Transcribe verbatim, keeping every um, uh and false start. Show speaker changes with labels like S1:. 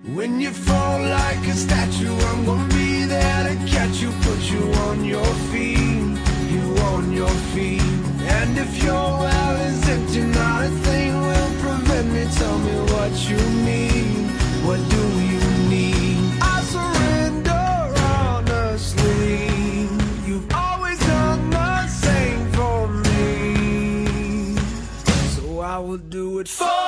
S1: When you fall like a statue, I'm gonna be there to catch you, put you on your feet, you on your feet. And if your well is empty, not a thing will prevent me. Tell me what you need, what do you need? I surrender honestly. You've always done the same for me, so I will do it for